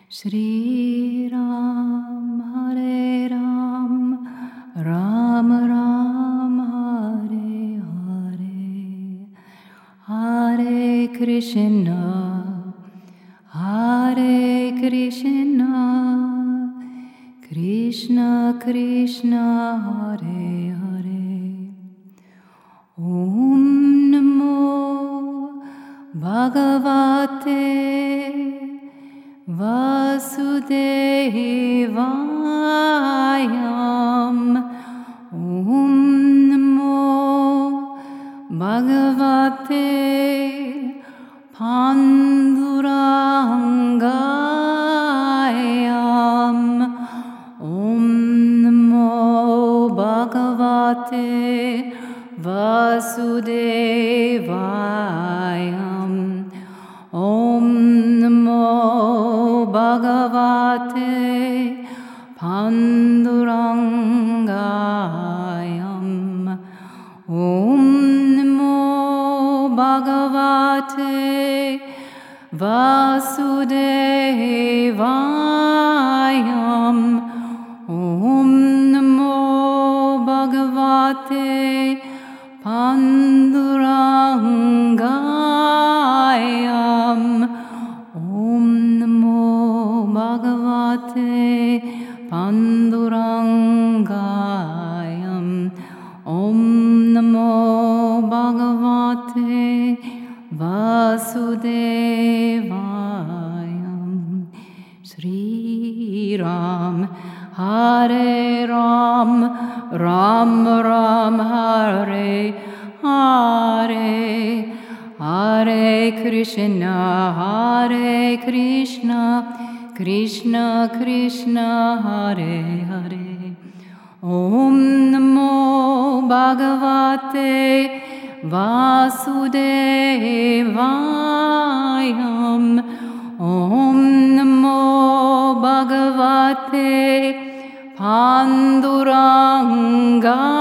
Shri Ram, Hare Ram, Ram Ram, Hare Hare, Hare Krishna, Hare Krishna, Krishna Krishna, Hare Hare. Om Namo Bhagavate Vasudevaya. Om Namo Bhagavate Pandurangaya. Om Namo Bhagavate Vasudevaya. Om Namo Bhagavate Pandurangaya. Om Namo Bhagavate Vasudevaya. Om Namo Bhagavate Pandurangaya. Om Namo Bhagavate Pandurangaya. Om Namo Bhagavate Vasudevaya. Shri Ram, Hare Ram, Ram Ram, Hare Hare, Hare Krishna, Hare Krishna, Krishna Krishna, Hare Hare. Om Namo Bhagavate Vasudevaya. Om Namo Bhagavate Pandurangaya.